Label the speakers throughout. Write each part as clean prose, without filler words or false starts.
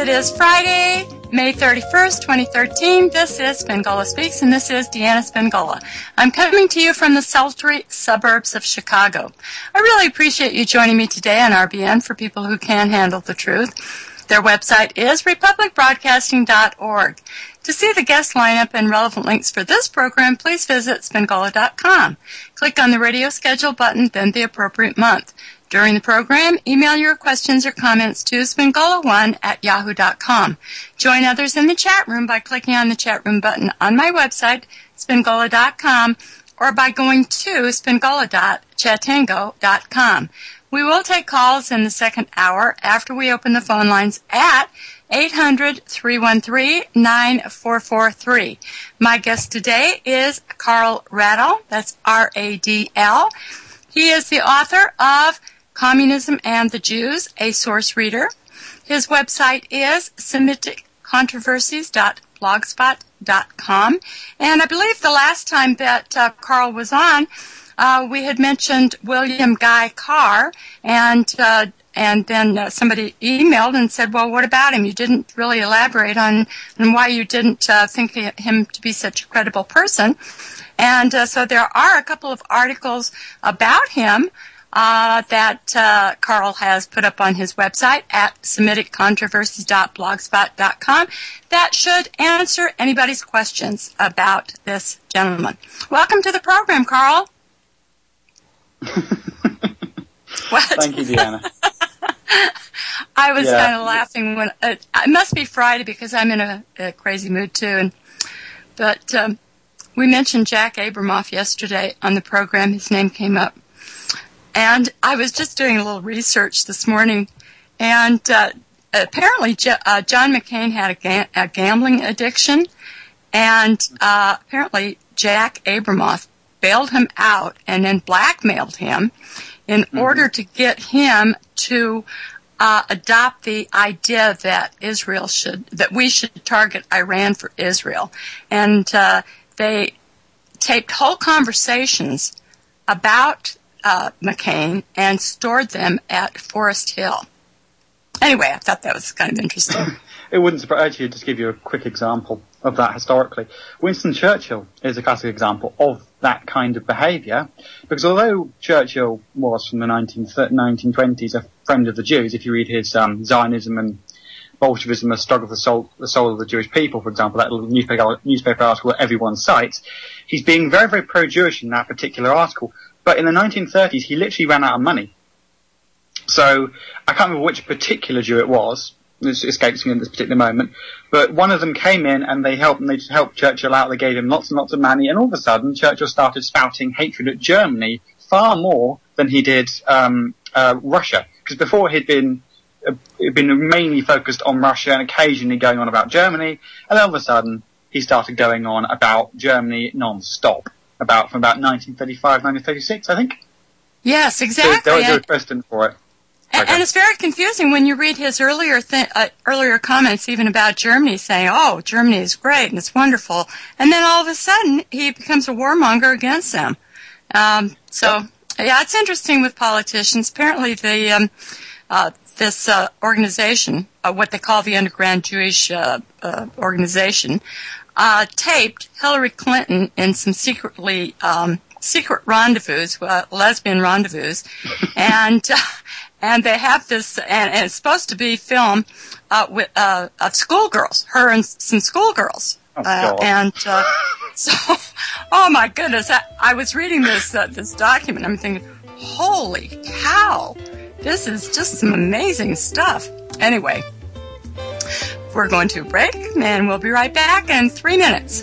Speaker 1: is Friday, May 31st, 2013. This is Spingola Speaks, and this is Deanna Spingola. I'm coming to you from the sultry suburbs of Chicago. I really appreciate you joining me today on RBN for people who can handle the truth. Their website is republicbroadcasting.org. To see the guest lineup and relevant links for this program, please visit spingola.com. Click on the radio schedule button, then the appropriate month. During the program, email your questions or comments to spingola1@yahoo.com. Join others in the chat room by clicking on the chat room button on my website, spingola.com, or by going to spingola.chatango.com. We will take calls in the second hour after we open the phone lines at 800-313-9443. My guest today is Carl Radl. That's R-A-D-L. He is the author of Communism and the Jews, a source reader. His website is SemiticControversies.blogspot.com. And I believe the last time that Carl was on, we had mentioned William Guy Carr, and then somebody emailed and said, well, what about him? You didn't really elaborate on why you didn't think him to be such a credible person. And so there are a couple of articles about him that Carl has put up on his website at SemiticControversies.blogspot.com that should answer anybody's questions about this gentleman. Welcome to the program, Carl. What?
Speaker 2: Thank you, Deanna.
Speaker 1: I was kind of laughing when it must be Friday because I'm in a crazy mood too. But we mentioned Jack Abramoff yesterday on the program. His name came up. And I was just doing a little research this morning, and apparently John McCain had a gambling addiction, and apparently Jack Abramoff bailed him out and then blackmailed him in order to get him to adopt the idea that we should target Iran for Israel. And they taped whole conversations about McCain and stored them at Forest Hill. Anyway, I thought that was kind of interesting.
Speaker 2: It wouldn't surprise you, just give you a quick example of that historically. Winston Churchill is a classic example of that kind of behaviour, because although Churchill was from the 1920s a friend of the Jews, if you read his Zionism and Bolshevism, a struggle for the soul of the Jewish people, for example, that little newspaper article that everyone cites, he's being very, very pro-Jewish in that particular article. But in the 1930s, he literally ran out of money. So I can't remember which particular Jew it was. It escapes me in this particular moment. But one of them came in and they helped Churchill out. They gave him lots and lots of money. And all of a sudden, Churchill started spouting hatred at Germany far more than he did Russia. Because before he'd been mainly focused on Russia and occasionally going on about Germany. And then all of a sudden, he started going on about Germany non-stop. From about 1935, 1936, I think.
Speaker 1: Yes, exactly.
Speaker 2: There was a precedent for it.
Speaker 1: And it's very confusing when you read his earlier comments, even about Germany, saying, "Oh, Germany is great and it's wonderful," and then all of a sudden he becomes a warmonger against them. It's interesting with politicians. Apparently, this organization, what they call the Underground Jewish Organization, taped Hillary Clinton in some secret rendezvous, lesbian rendezvous, and they have this, and it's supposed to be film of schoolgirls, her and some schoolgirls, oh my goodness, I was reading this document, I'm thinking, holy cow, this is just some amazing stuff. Anyway. We're going to a break, and we'll be right back in 3 minutes.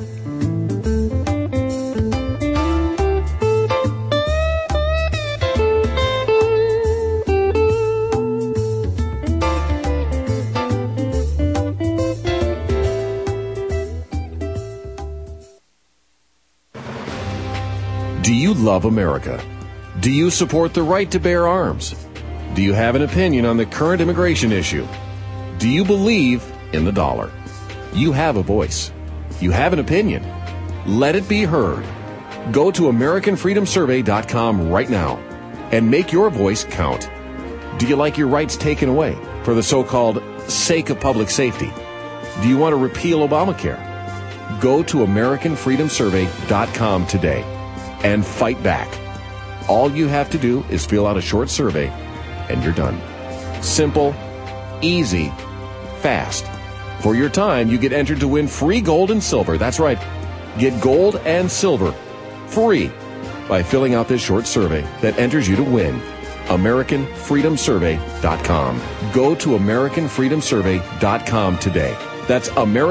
Speaker 3: Do you love America? Do you support the right to bear arms? Do you have an opinion on the current immigration issue? Do you believe in the dollar? You have a voice. You have an opinion. Let it be heard. Go to AmericanFreedomSurvey.com right now and make your voice count. Do you like your rights taken away for the so-called sake of public safety? Do you want to repeal Obamacare? Go to AmericanFreedomSurvey.com today and fight back. All you have to do is fill out a short survey and you're done. Simple, easy, fast. For your time, you get entered to win free gold and silver. That's right. Get gold and silver free by filling out this short survey that enters you to win. AmericanFreedomSurvey.com. Go to AmericanFreedomSurvey.com today. That's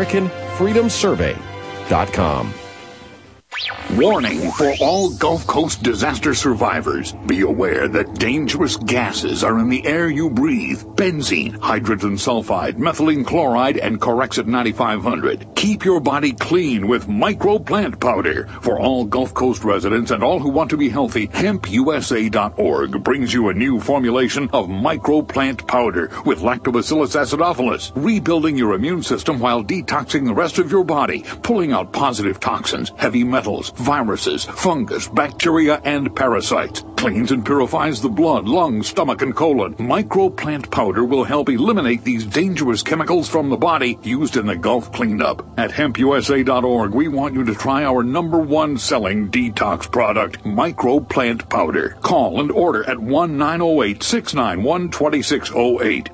Speaker 3: AmericanFreedomSurvey.com.
Speaker 4: Warning for all Gulf Coast disaster survivors. Be aware that dangerous gases are in the air you breathe. Benzene, hydrogen sulfide, methylene chloride, and Corexit 9500. Keep your body clean with microplant powder. For all Gulf Coast residents and all who want to be healthy, HempUSA.org brings you a new formulation of microplant powder with Lactobacillus acidophilus, rebuilding your immune system while detoxing the rest of your body, pulling out positive toxins, heavy metals, viruses, fungus, bacteria, and parasites. Cleans and purifies the blood, lungs, stomach, and colon. Microplant powder will help eliminate these dangerous chemicals from the body used in the Gulf cleanup. At HempUSA.org, we want you to try our #1 selling detox product, Microplant powder. Call and order at 1-908-691-2608,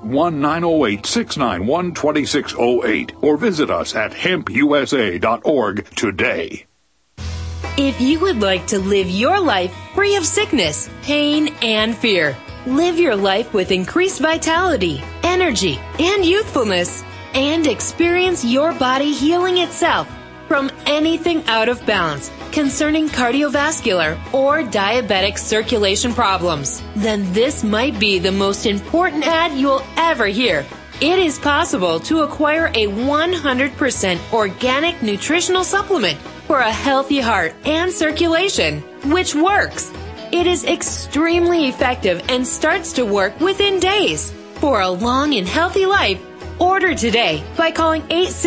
Speaker 4: 1-908-691-2608, or visit us at HempUSA.org today.
Speaker 5: If you would like to live your life free of sickness, pain, and fear, live your life with increased vitality, energy, and youthfulness, and experience your body healing itself from anything out of balance concerning cardiovascular or diabetic circulation problems, then this might be the most important ad you'll ever hear. It is possible to acquire a 100% organic nutritional supplement for a healthy heart and circulation, which works. It is extremely effective and starts to work within days. For a long and healthy life, order today by calling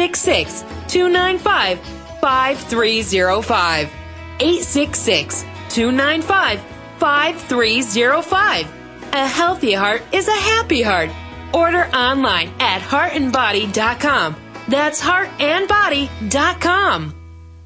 Speaker 5: 866-295-5305. 866-295-5305. A healthy heart is a happy heart. Order online at heartandbody.com. That's heartandbody.com.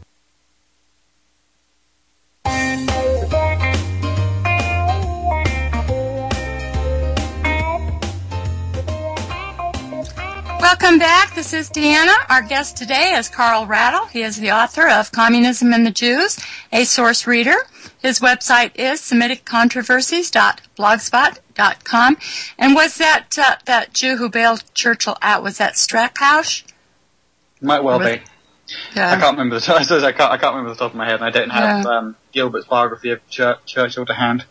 Speaker 1: Welcome back. This is Deanna. Our guest today is Carl Rattle. He is the author of Communism and the Jews, a source reader. His website is SemiticControversies.blogspot.com. And was that Jew who bailed Churchill out, was that Stackhouse?
Speaker 2: Might well be. Yeah. I can't remember the top of my head, and I don't have Gilbert's biography of Churchill to hand.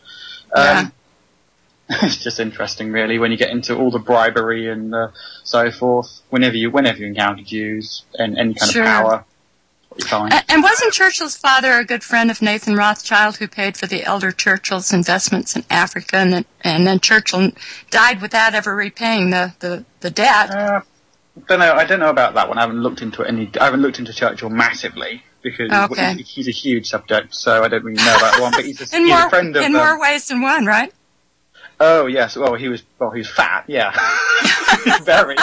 Speaker 2: It's just interesting, really, when you get into all the bribery and so forth. Whenever you encounter Jews and any kind of power, what you find.
Speaker 1: And wasn't Churchill's father a good friend of Nathan Rothschild, who paid for the elder Churchill's investments in Africa, and then Churchill died without ever repaying the debt? I
Speaker 2: don't know about that one. I haven't looked into Churchill massively because he's a huge subject, so I don't really know about one. But he's a friend of.
Speaker 1: In more ways than one, right?
Speaker 2: Oh yes, well he was fat, yeah, very.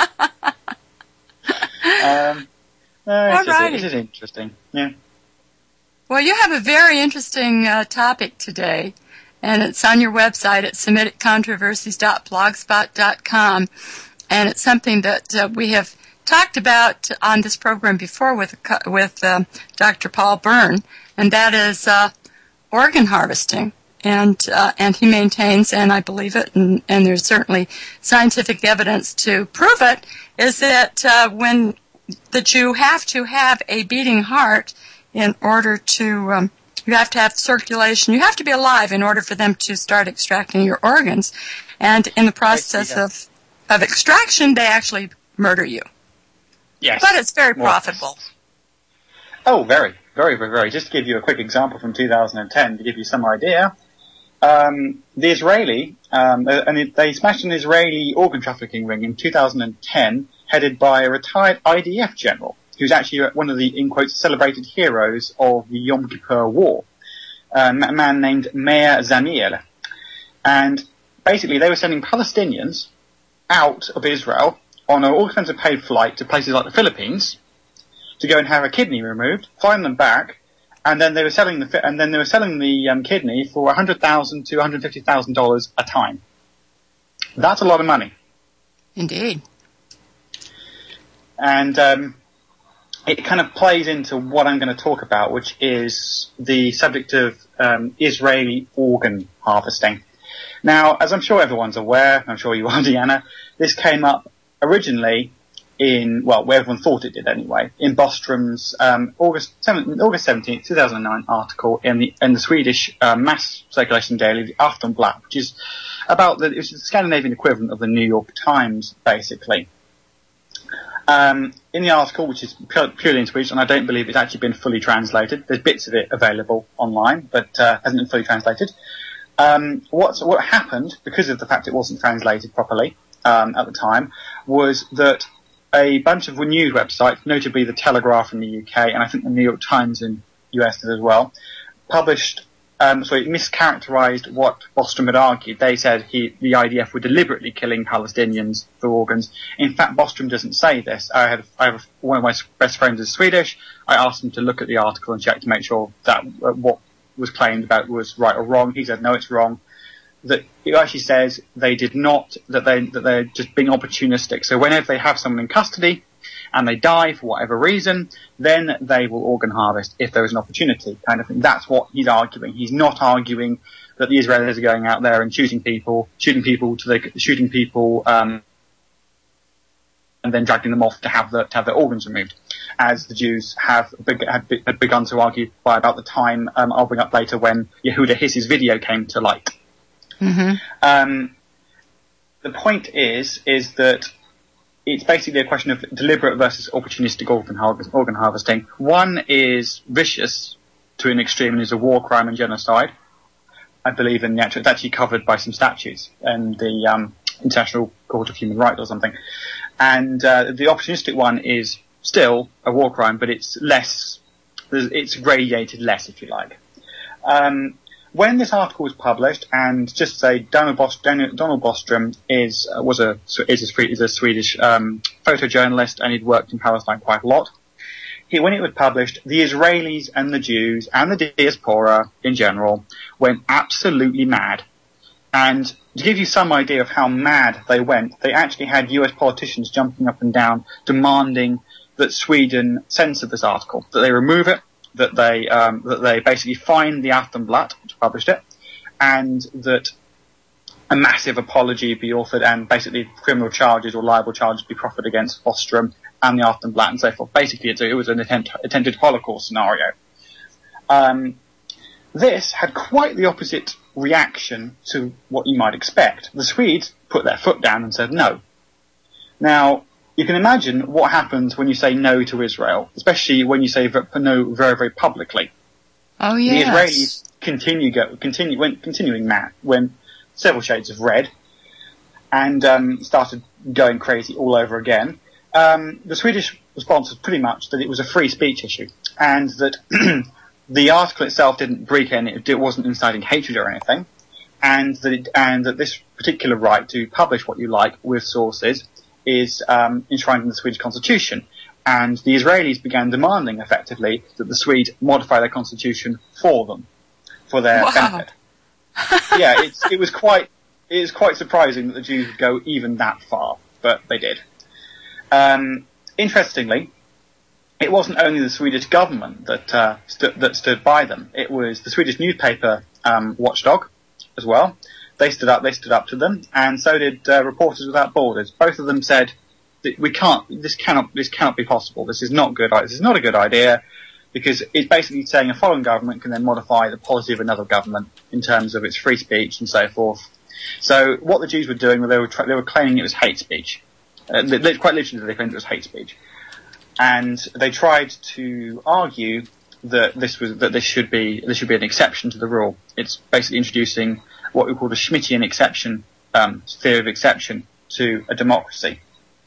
Speaker 2: It is interesting, yeah.
Speaker 1: Well, you have a very interesting topic today, and it's on your website at SemiticControversies.blogspot.com, and it's something that we have talked about on this program before with Dr. Paul Byrne, and that is organ harvesting. And he maintains, and I believe it, and there's certainly scientific evidence to prove it, is that when that you have to have a beating heart in order to, you have to have circulation, you have to be alive in order for them to start extracting your organs. And in the process of extraction, they actually murder you.
Speaker 2: Yes.
Speaker 1: But it's very profitable.
Speaker 2: Oh, very, very, very, very. Just to give you a quick example from 2010, to give you some idea. The Israeli, they smashed an Israeli organ trafficking ring in 2010, headed by a retired IDF general, who's actually one of the, in quotes, celebrated heroes of the Yom Kippur War, a man named Meir Zamir. And basically they were sending Palestinians out of Israel on an all-expensive paid flight to places like the Philippines to go and have a kidney removed, flying them back, and then they were selling the kidney for $100,000 to $150,000 a time. That's a lot of money.
Speaker 1: Indeed.
Speaker 2: And it kind of plays into what I'm going to talk about, which is the subject of Israeli organ harvesting. Now, as I'm sure everyone's aware, I'm sure you are, Deanna, this came up originally where everyone thought it did anyway, in Bostrom's August 17th, 2009 article in the Swedish mass circulation daily, the Aftonbladet, which is it's the Scandinavian equivalent of the New York Times, basically. In the article, which is purely in Swedish, and I don't believe it's actually been fully translated, there's bits of it available online, but hasn't been fully translated. What happened, because of the fact it wasn't translated properly at the time, was that a bunch of news websites, notably the Telegraph in the UK, and I think the New York Times in the US did as well, published, it mischaracterized what Bostrom had argued. They said the IDF were deliberately killing Palestinians for organs. In fact, Bostrom doesn't say this. One of my best friends is Swedish. I asked him to look at the article and check to make sure that what was claimed about was right or wrong. He said, no, it's wrong. That it actually says they did not, that they're just being opportunistic. So whenever they have someone in custody and they die for whatever reason, then they will organ harvest if there is an opportunity, kind of thing. That's what he's arguing. He's not arguing that the Israelis are going out there and shooting people, and then dragging them off to have their organs removed, as the Jews had begun to argue by about the time I'll bring up later when Yehuda Hiss's video came to light. Mm-hmm. The point is that it's basically a question of deliberate versus opportunistic organ harvesting. One is vicious to an extreme and is a war crime and genocide. I believe it's actually covered by some statutes and the International Court of Human Rights or something. And the opportunistic one is still a war crime, but it's radiated less, if you like. When this article was published, and just to say, Donald Bostrom is a Swedish photojournalist, and he'd worked in Palestine quite a lot. When it was published, the Israelis and the Jews and the diaspora in general went absolutely mad. And to give you some idea of how mad they went, they actually had US politicians jumping up and down demanding that Sweden censor this article, that they remove it, that they basically fine the Aftonbladet, which published it, and that a massive apology be authored and basically criminal charges or libel charges be proffered against Bostrom and the Aftonbladet and so forth. Basically, it was an attempted Holocaust scenario. This had quite the opposite reaction to what you might expect. The Swedes put their foot down and said no. Now, you can imagine what happens when you say no to Israel, especially when you say no very, very publicly.
Speaker 1: Oh, yes.
Speaker 2: The Israelis continuing mad, when several shades of red, and started going crazy all over again. The Swedish response was pretty much that it was a free speech issue, and that the article itself didn't break any, it wasn't inciting hatred or anything, and that this particular right to publish what you like with sources is enshrined in the Swedish constitution. And the Israelis began demanding, effectively, that the Swedes modify their constitution for them, for their benefit. Yeah, it was quite surprising that the Jews would go even that far, but they did. Interestingly, it wasn't only the Swedish government that stood by them. It was the Swedish newspaper Watchdog as well. They stood up to them, and so did Reporters Without Borders. Both of them said that this cannot be possible. This is not good. This is not a good idea, because it's basically saying a foreign government can then modify the policy of another government in terms of its free speech and so forth. So what the Jews were doing, they were claiming it was hate speech. Quite literally, they claimed it was hate speech, and they tried to argue that this should be an exception to the rule. It's basically introducing what we call the Schmittian exception, theory of exception to a democracy.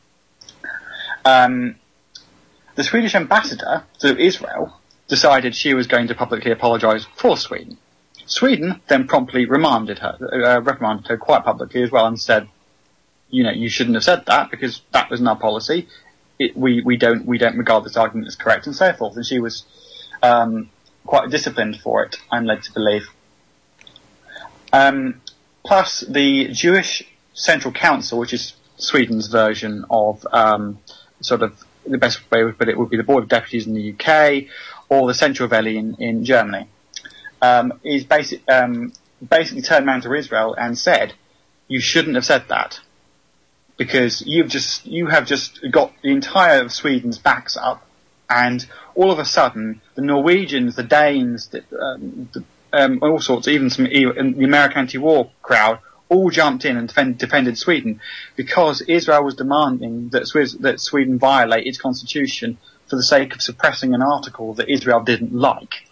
Speaker 2: The Swedish ambassador to Israel decided she was going to publicly apologise for Sweden. Sweden then promptly reprimanded her quite publicly as well, and said, you shouldn't have said that because that wasn't our policy. We don't regard this argument as correct and so forth. And she was quite disciplined for it, I'm led to believe. Plus, the Jewish Central Council, which is Sweden's version of sort of the best way to put it would be the Board of Deputies in the UK or the Central Valley in Germany, is basically turned around to Israel and said, you shouldn't have said that because you have just got the entire of Sweden's backs up, and all of a sudden the Norwegians, the Danes, all sorts, even the American anti-war crowd, all jumped in and defended Sweden because Israel was demanding that Sweden violate its constitution for the sake of suppressing an article that Israel didn't like.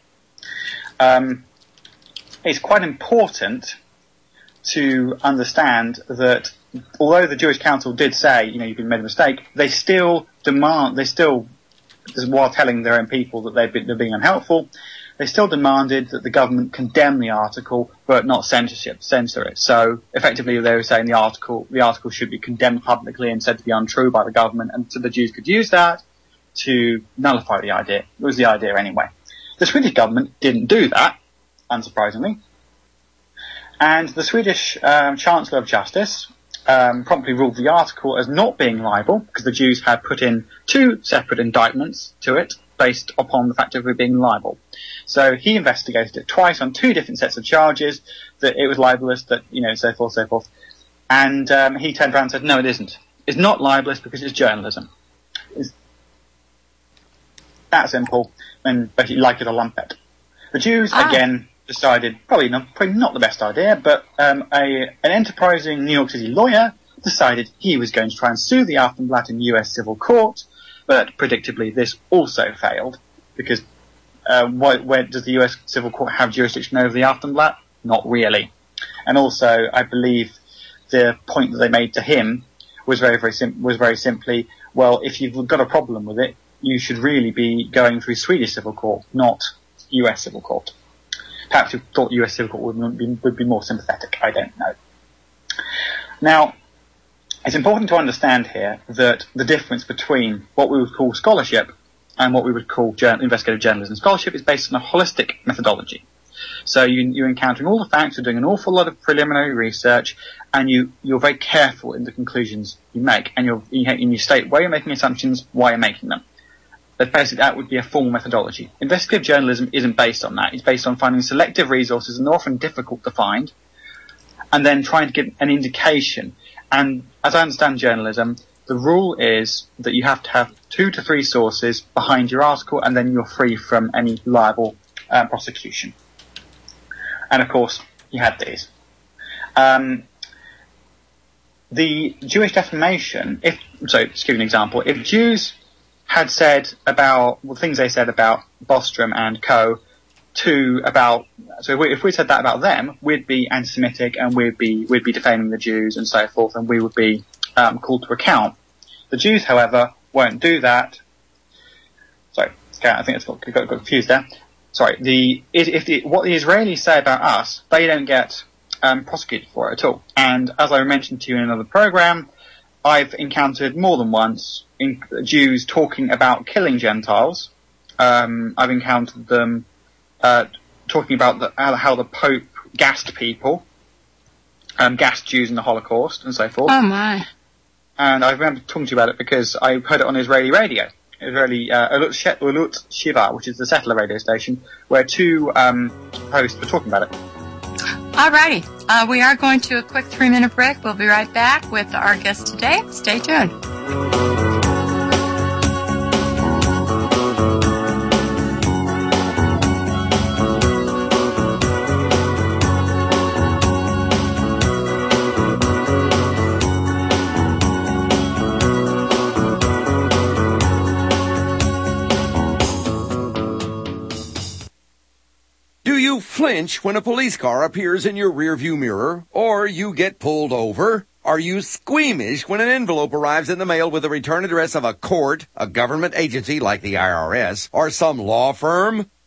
Speaker 2: It's quite important to understand that although the Jewish Council did say, you've made a mistake, they still, while telling their own people that they're being unhelpful, they still demanded that the government condemn the article, but not censor it. So effectively they were saying the article should be condemned publicly and said to be untrue by the government, and so the Jews could use that to nullify the idea. It was the idea anyway. The Swedish government didn't do that, unsurprisingly. And the Swedish Chancellor of Justice promptly ruled the article as not being libel, because the Jews had put in 2 separate indictments to it based upon the fact of it being libel. So he investigated it twice on 2 different sets of charges, that it was libelous, that, so forth. And he turned around and said, no, it isn't. It's not libelous because it's journalism. It's that simple, and basically like it or lump it. The Jews, again, decided probably not the best idea, but an enterprising New York City lawyer decided he was going to try and sue the Aftonblatt in US civil court, but predictably this also failed because where does the US civil court have jurisdiction over the Aftonblatt? Not really. And also, I believe the point that they made to him was very simply, well, if you've got a problem with it, you should really be going through Swedish civil court, not US civil court. Perhaps you thought US civil court would be more sympathetic. I don't know. Now, it's important to understand here that the difference between what we would call scholarship and what we would call investigative journalism. Scholarship is based on a holistic methodology. So you're encountering all the facts, you're doing an awful lot of preliminary research, and you're very careful in the conclusions you make, and you state where you're making assumptions, why you're making them. But basically that would be a formal methodology. Investigative journalism isn't based on that. It's based on finding selective resources, and they're often difficult to find, and then trying to get an indication. And as I understand journalism, the rule is that you have to have 2 to 3 sources behind your article, and then you're free from any liable prosecution. And of course, you had these. The Jewish defamation, to give you an example, if Jews had said about things they said about Bostrom and co. If we said that about them, we'd be anti-Semitic and we'd be defaming the Jews and so forth, and we would be called to account. The Jews, however, won't do that. Sorry, I think it's got confused there. Sorry, what the Israelis say about us, they don't get prosecuted for it at all. And as I mentioned to you in another program, I've encountered more than once Jews talking about killing Gentiles. I've encountered them talking about how the Pope gassed people, gassed Jews in the Holocaust and so forth.
Speaker 1: Oh my.
Speaker 2: And I remember talking to you about it because I heard it on Israeli radio. Israeli Ulut Shiva, which is the settler radio station, where 2 hosts were talking about it.
Speaker 1: Alrighty. We are going to a quick 3-minute break. We'll be right back with our guest today. Stay tuned.
Speaker 6: Flinch when a police car appears in your rearview mirror, or you get pulled over? Are you squeamish when an envelope arrives in the mail with the return address of a court, a government agency like the IRS, or some law firm?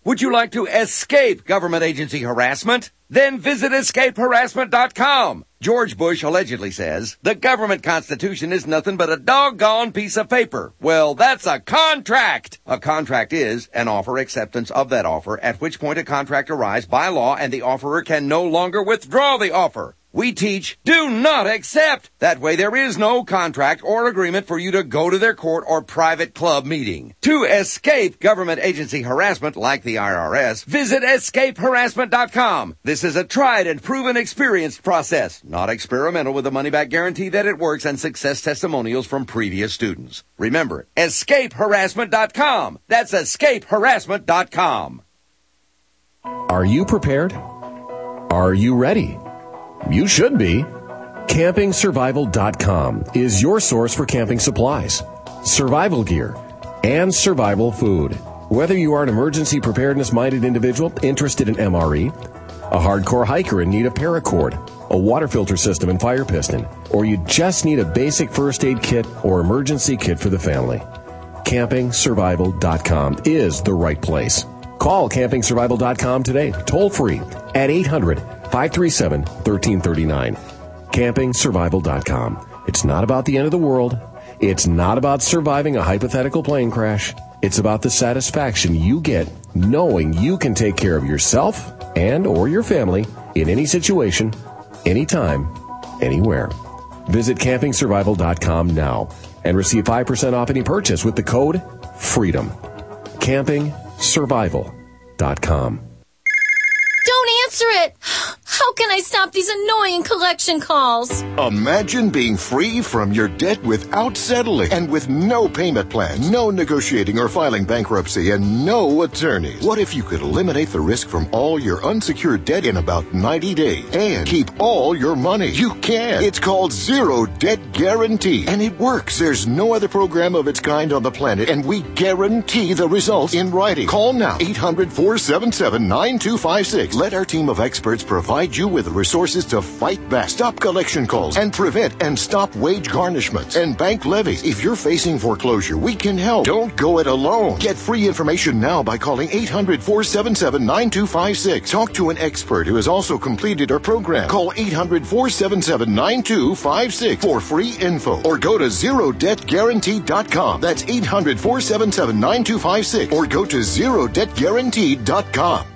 Speaker 6: Would you like to escape government agency harassment? Then visit escapeharassment.com. George Bush allegedly says the government constitution is nothing but a doggone piece of paper. Well, that's a contract. A contract is an offer acceptance of that offer, at which point a contract arrives by law and the offerer can no longer withdraw the offer. We teach, do not accept. That way there is no contract or agreement for you to go to their court or private club meeting. To escape government agency harassment like the IRS, visit escapeharassment.com. This is a tried and proven experienced process, not experimental, with a money-back guarantee that it works and success testimonials from previous students. Remember, escapeharassment.com. That's escapeharassment.com.
Speaker 3: Are you prepared? Are you ready? You should be. CampingSurvival.com is your source for camping supplies, survival gear, and survival food. Whether you are an emergency preparedness-minded individual interested in MRE, a hardcore hiker in need of paracord, a water filter system and fire piston, or you just need a basic first aid kit or emergency kit for the family, CampingSurvival.com is the right place. Call CampingSurvival.com today, toll-free, at 800-537-1339. CampingSurvival.com. It's not about the end of the world. It's not about surviving a hypothetical plane crash. It's about the satisfaction you get knowing you can take care of yourself and or your family in any situation, anytime, anywhere. Visit CampingSurvival.com now and receive 5% off any purchase with the code FREEDOM. CampingSurvival.com.
Speaker 7: Don't answer it! How can I stop these annoying collection calls?
Speaker 8: Imagine being free from your debt without settling and with no payment plan, no negotiating or filing bankruptcy, and no attorneys. What if you could eliminate the risk from all your unsecured debt in about 90 days and keep all your money? You can. It's called Zero Debt Guarantee, and it works. There's no other program of its kind on the planet, and we guarantee the results in writing. Call now, 800-477-9256. Let our team of experts provide you with the resources to fight back, stop collection calls, and prevent and stop wage garnishments and bank levies. If you're facing foreclosure, we can help. Don't go it alone. Get free information now by calling 800-477-9256. Talk to an expert who has also completed our program. Call 800-477-9256 for free info, or go to ZeroDebtGuarantee.com. That's 800-477-9256, or go to ZeroDebtGuarantee.com.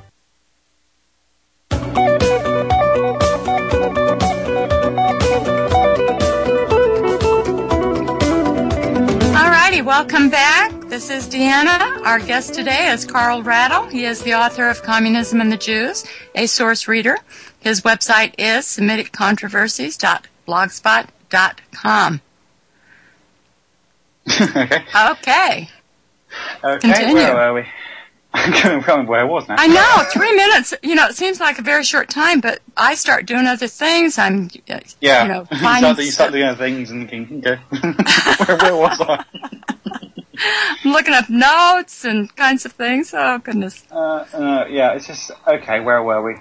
Speaker 1: Welcome back. This is Deanna. Our guest today is Carl Rattle. He is the author of Communism and the Jews, a source reader. His website is SemiticControversies.blogspot.com. Okay. Continue.
Speaker 2: Where were we? I'm going to where I was now.
Speaker 1: I know, 3 minutes. It seems like a very short time, but I start doing other things.
Speaker 2: Finding you start doing other things and thinking, okay, where was I?
Speaker 1: I'm looking up notes and kinds of things. Oh, goodness.
Speaker 2: It's just, okay, where were we?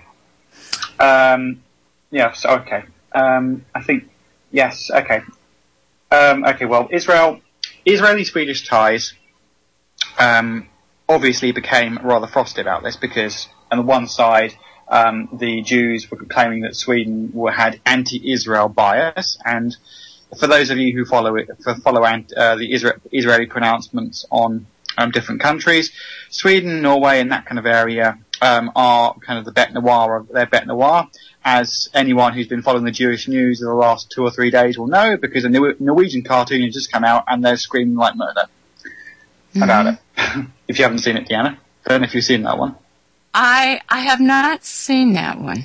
Speaker 2: Okay. I think, yes, okay. Well, Israeli-Swedish ties, obviously became rather frosty about this because on the one side, the Jews were claiming that Sweden had anti-Israel bias, and for those of you who follow the Israeli pronouncements on different countries, Sweden, Norway, and that kind of area are kind of the bête noire of their bête noire, as anyone who's been following the Jewish news in the last 2 or 3 days will know, because a Norwegian cartoon has just come out and they're screaming like murder about it. If you haven't seen it, Deanna, I don't know if you've seen that one.
Speaker 1: I have not seen that one.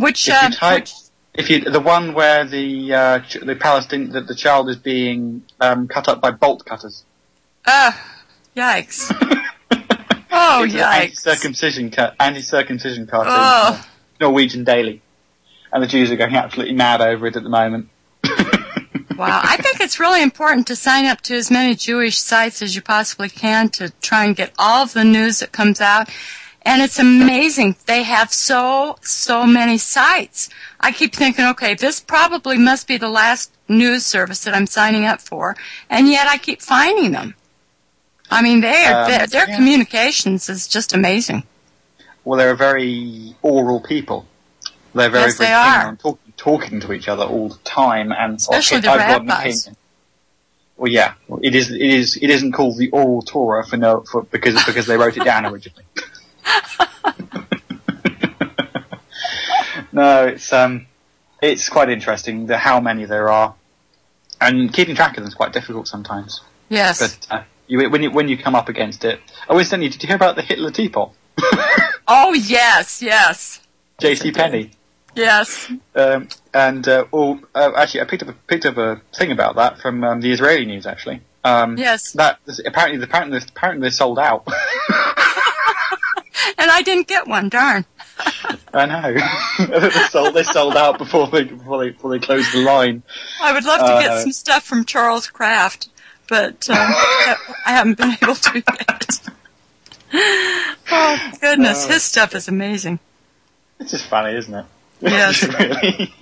Speaker 2: The one where the Palestinian, the child is being cut up by bolt cutters.
Speaker 1: Yikes! Oh, yikes!
Speaker 2: Anti-circumcision cartoon. Norwegian Daily, and the Jews are going absolutely mad over it at the moment.
Speaker 1: Wow, I think it's really important to sign up to as many Jewish sites as you possibly can to try and get all of the news that comes out. And it's amazing. They have so many sites. I keep thinking, okay, this probably must be the last news service that I'm signing up for, and yet I keep finding them. I mean, their communications is just amazing.
Speaker 2: they're a very oral people. They're very,
Speaker 1: yes,
Speaker 2: very
Speaker 1: they
Speaker 2: keen
Speaker 1: are.
Speaker 2: on talking to each other all the time, and
Speaker 1: especially the
Speaker 2: I've got an
Speaker 1: rabbis.
Speaker 2: opinion. Well, yeah, it isn't called the Oral Torah because they wrote it down originally. No, it's quite interesting how many there are, and keeping track of them is quite difficult sometimes.
Speaker 1: Yes.
Speaker 2: But when you come up against it, incidentally, did you hear about the Hitler teapot?
Speaker 1: Oh yes.
Speaker 2: J.C. Penney.
Speaker 1: Yes.
Speaker 2: Actually, I picked up a thing about that from the Israeli news. Actually,
Speaker 1: yes.
Speaker 2: That apparently they sold out.
Speaker 1: And I didn't get one. Darn.
Speaker 2: I know. they sold out before they closed the line.
Speaker 1: I would love to get some stuff from Charles Kraft, but I haven't been able to yet. Oh goodness, his stuff is amazing.
Speaker 2: It's just funny, isn't it?
Speaker 1: Yes.
Speaker 2: Really.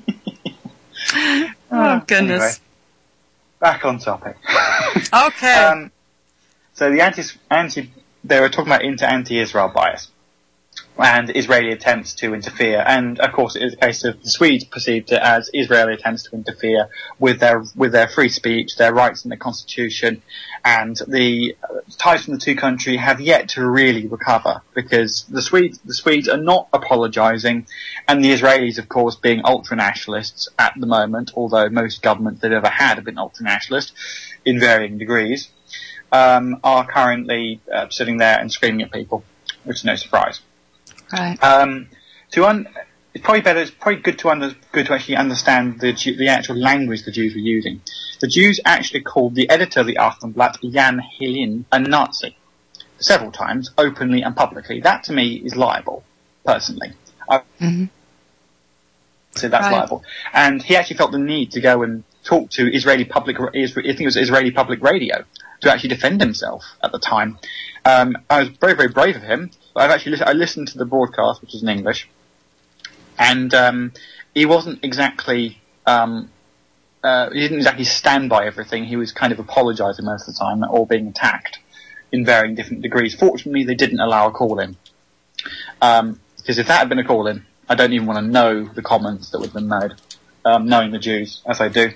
Speaker 1: Oh goodness.
Speaker 2: Anyway, back on topic.
Speaker 1: Okay.
Speaker 2: So they were talking about anti-Israel bias and Israeli attempts to interfere, and of course it is a case of the Swedes perceived it as Israeli attempts to interfere with their free speech, their rights in the constitution, and the ties from the two countries have yet to really recover because the Swedes are not apologising, and the Israelis, of course, being ultra-nationalists at the moment, although most governments they've ever had have been ultra-nationalist in varying degrees, are currently sitting there and screaming at people, which is no surprise.
Speaker 1: Right.
Speaker 2: It's probably good to actually understand the actual language the Jews were using. The Jews actually called the editor of the Aftonblatt, Jan Helin, a Nazi several times, openly and publicly. That to me is liable, personally. So that's liable. And he actually felt the need to go and talk to Israeli public radio to actually defend himself at the time. I was very, very brave of him. But I listened to the broadcast, which is in English, and he wasn't exactly he didn't exactly stand by everything. He was kind of apologising most of the time, or being attacked in varying different degrees. Fortunately, they didn't allow a call-in, because if that had been a call-in, I don't even want to know the comments that would have been made, knowing the Jews as I do.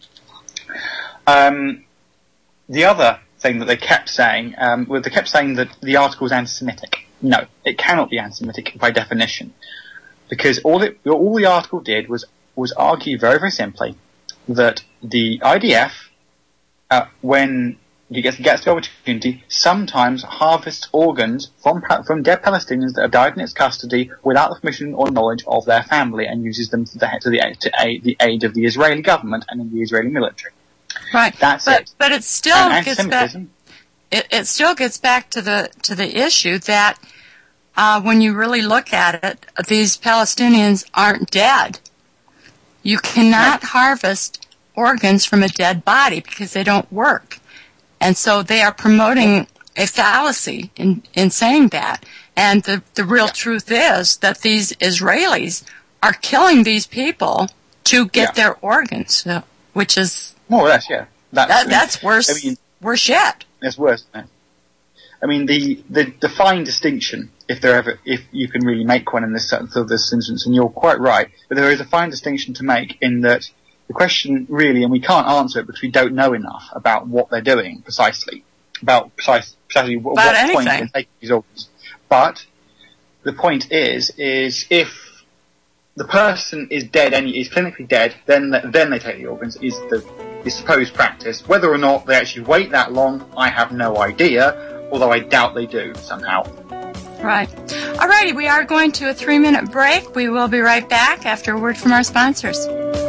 Speaker 2: The other thing that they kept saying, they kept saying that the article was anti-Semitic. No, it cannot be anti-Semitic by definition, because all the article did was argue very, very simply that the IDF, when it gets the opportunity, sometimes harvests organs from dead Palestinians that have died in its custody without the permission or knowledge of their family, and uses them to the aid of the Israeli government and the Israeli military.
Speaker 1: Right.
Speaker 2: That's it.
Speaker 1: But it still gets back. It still gets back to the issue that when you really look at it, these Palestinians aren't dead. You cannot harvest organs from a dead body because they don't work. And so they are promoting a fallacy in saying that. And the real truth is that these Israelis are killing these people to get their organs, which is
Speaker 2: more or less, yeah.
Speaker 1: That's worse. I mean, worse yet.
Speaker 2: It's worse. I mean, the fine distinction, if you can really make one in this instance, and you're quite right, but there is a fine distinction to make in that the question really, and we can't answer it because we don't know enough about what they're doing precisely, precisely what point they're taking these organs. But the point is if the person is dead and is clinically dead, then they take the organs. Is the supposed practice. Whether or not they actually wait that long, I have no idea, although I doubt they do somehow.
Speaker 1: Right. Alrighty, we are going to a 3-minute break. We will be right back after a word from our sponsors.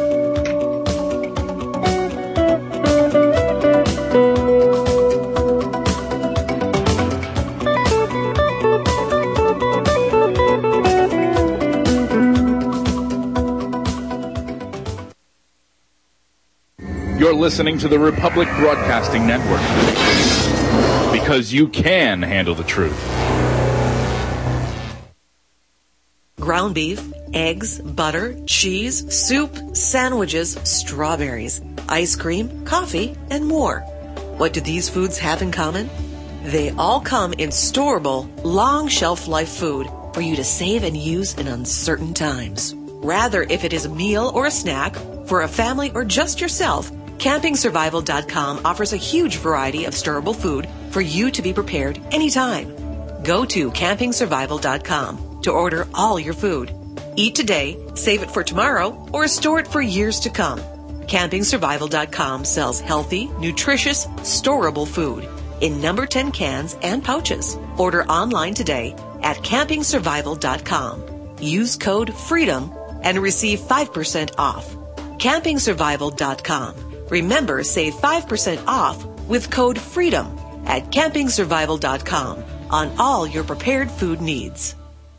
Speaker 9: You're listening to the Republic Broadcasting Network, because you can handle the truth.
Speaker 10: Ground beef, eggs, butter, cheese, soup, sandwiches, strawberries, ice cream, coffee, and more. What do these foods have in common? They all come in storable, long shelf life food for you to save and use in uncertain times. Rather, if it is a meal or a snack, for a family or just yourself, CampingSurvival.com offers a huge variety of storable food for you to be prepared anytime. Go to CampingSurvival.com to order all your food. Eat today, save it for tomorrow, or store it for years to come. CampingSurvival.com sells healthy, nutritious, storable food in number 10 cans and pouches. Order online today at CampingSurvival.com. Use code FREEDOM and receive 5% off. CampingSurvival.com. Remember, save 5% off with code FREEDOM at CampingSurvival.com on all your prepared food needs.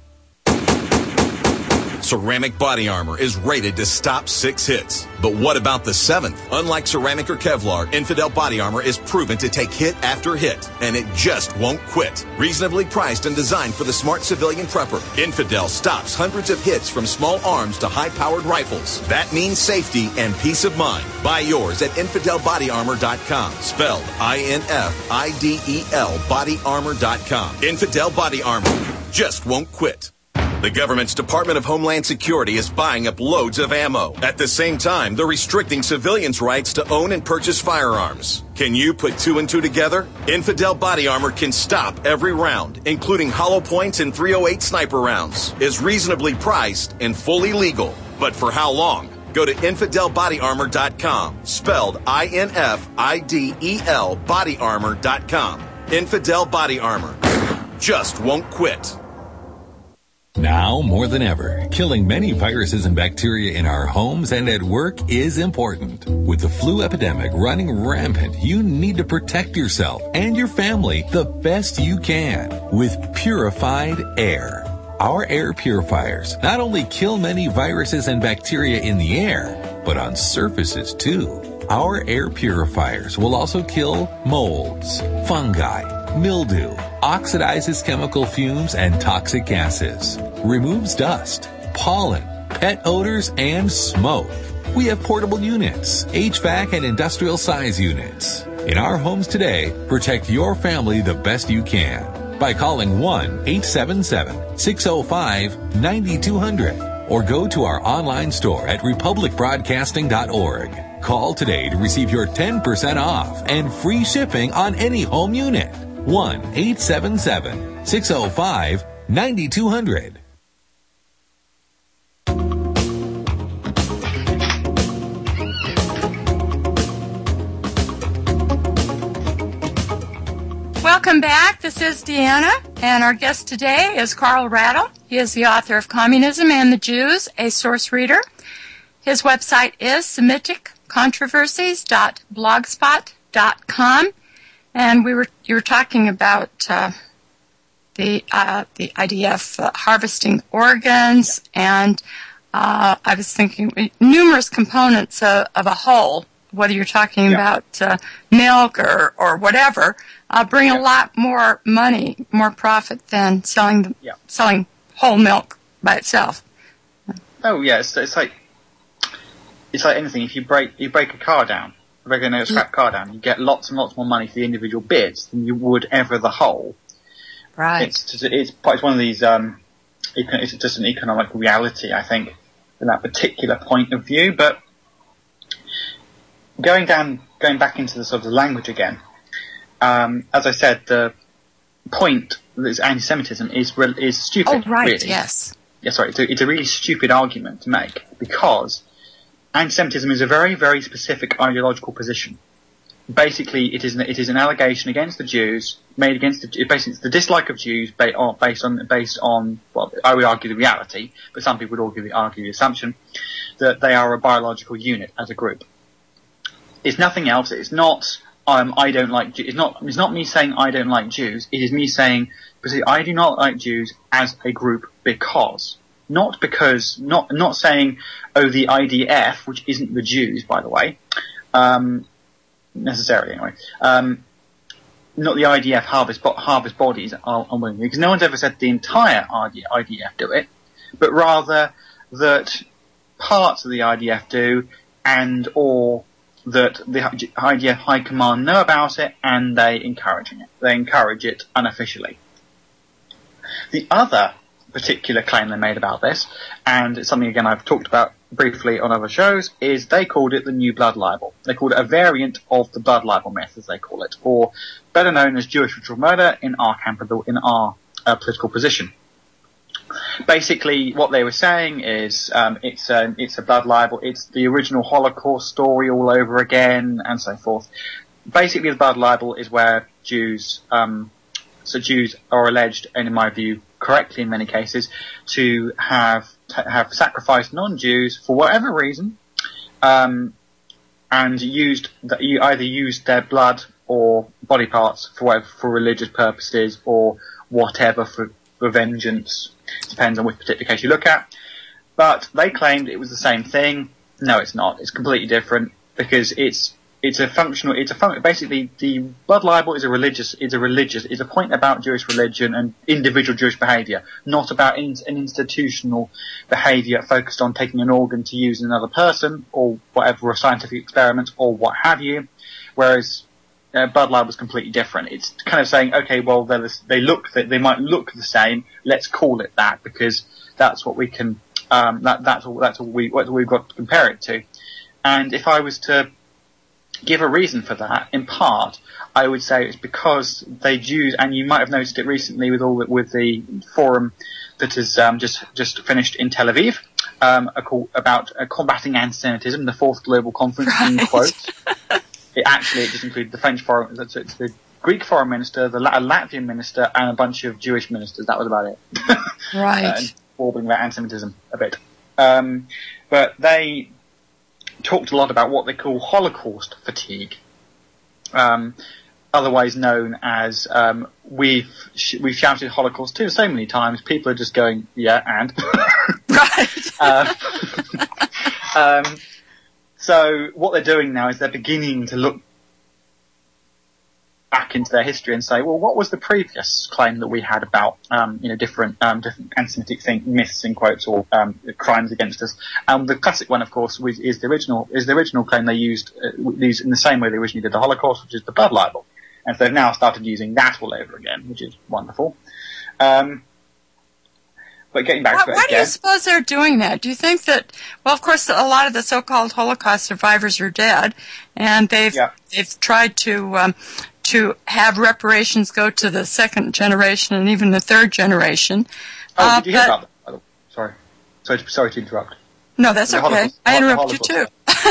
Speaker 11: Ceramic body armor is rated to stop 6 hits. But what about the 7th? Unlike ceramic or Kevlar, Infidel body armor is proven to take hit after hit, and it just won't quit. Reasonably priced and designed for the smart civilian prepper, Infidel stops hundreds of hits from small arms to high-powered rifles. That means safety and peace of mind. Buy yours at InfidelBodyArmor.com. Spelled INFIDEL BodyArmor.com. Infidel Body Armor just won't quit. The government's Department of Homeland Security is buying up loads of ammo. At the same time, they're restricting civilians' rights to own and purchase firearms. Can you put 2 and 2 together? Infidel Body Armor can stop every round, including hollow points and .308 sniper rounds. Is reasonably priced and fully legal. But for how long? Go to InfidelBodyArmor.com. Spelled INFIDEL BodyArmor.com. Infidel Body Armor just won't quit.
Speaker 12: Now, more than ever, killing many viruses and bacteria in our homes and at work is important. With the flu epidemic running rampant, you need to protect yourself and your family the best you can with purified air. Our air purifiers not only kill many viruses and bacteria in the air, but on surfaces too. Our air purifiers will also kill molds, fungi, mildew, oxidizes chemical fumes and toxic gases, removes dust, pollen, pet odors, and smoke. We have portable units, HVAC and industrial size units. In our homes today, protect your family the best you can by calling 1-877-605-9200 or go to our online store at republicbroadcasting.org. Call today to receive your 10% off and free shipping on any home unit. 1-877-605-9200.
Speaker 1: Welcome back. This is Deanna, and our guest today is Carl Rattle. He is the author of Communism and the Jews, a source reader. His website is SemiticControversies.blogspot.com. And you were talking about the IDF harvesting organs, and I was thinking numerous components of a whole, whether you're talking about milk or whatever, bring a lot more money, more profit than selling whole milk by itself.
Speaker 2: Oh yeah, it's like anything. If you break a car down. If you're going to scrap car down, you get lots and lots more money for the individual bits than you would ever the whole.
Speaker 1: Right.
Speaker 2: It's one of these, it's just an economic reality, I think, from that particular point of view. But going back into the sort of language again, as I said, the point that is anti-Semitism is stupid.
Speaker 1: Oh, right,
Speaker 2: really.
Speaker 1: yes.
Speaker 2: Yeah, sorry, it's a really stupid argument to make because anti-Semitism is a very, very specific ideological position. Basically, it is an allegation against the Jews made against basically it's the dislike of Jews based on well, I would argue the reality, but some people would argue the assumption that they are a biological unit as a group. It's nothing else. It's not I don't like Jews. It's not me saying I don't like Jews. It is me saying I do not like Jews as a group because. Not saying, oh, the IDF, which isn't the Jews, by the way, necessarily anyway, not the IDF harvest bodies are unwillingly, because no one's ever said the entire IDF do it, but rather that parts of the IDF do, or that the IDF High Command know about it and they encourage it. They encourage it unofficially. The other particular claim they made about this, and it's something, again, I've talked about briefly on other shows, is they called it the New Blood Libel. They called it a variant of the blood libel myth, as they call it, or better known as Jewish ritual murder in our camp, in our political position. Basically, what they were saying is it's a blood libel, it's the original Holocaust story all over again, and so forth. Basically, the blood libel is where Jews are alleged, and in my view, correctly in many cases, to have sacrificed non-Jews for whatever reason, and either used their blood or body parts for religious purposes or whatever for vengeance. Depends on which particular case you look at. But they claimed it was the same thing. No, it's not. It's completely different, because basically the blood libel is a point about Jewish religion and individual Jewish behaviour, not about an institutional behaviour focused on taking an organ to use in another person or whatever, a scientific experiment or what have you. Whereas blood libel is completely different. It's kind of saying, okay, well, they might look the same. Let's call it that, because that's what we can. That's all we've got to compare it to. And if I was to give a reason for that, in part, I would say it's because they Jews, and you might have noticed it recently with the forum that has just finished in Tel Aviv, about combating anti-Semitism, the fourth global conference, in quotes. It just included the French foreign, it's the Greek foreign minister, the Latvian minister, and a bunch of Jewish ministers. That was about it.
Speaker 1: Right.
Speaker 2: Warbling about anti-Semitism a bit. But they talked a lot about what they call Holocaust fatigue, otherwise known as we've shouted Holocaust too so many times. People are just going, yeah, and right. So what they're doing now is they're beginning to look back into their history and say, well, what was the previous claim that we had about different anti-Semitic myths in quotes, or crimes against us? And the classic one, of course, is the original claim they used these in the same way they originally did the Holocaust, which is the blood libel. And so they've now started using that all over again, which is wonderful. But getting back to it again.
Speaker 1: Why do you suppose they're doing that? Do you think that, well, of course, a lot of the so-called Holocaust survivors are dead, and they've tried to have reparations go to the second generation and even the third generation.
Speaker 2: Oh, did you hear about that? Sorry to interrupt.
Speaker 1: No, that's okay. I interrupt you too.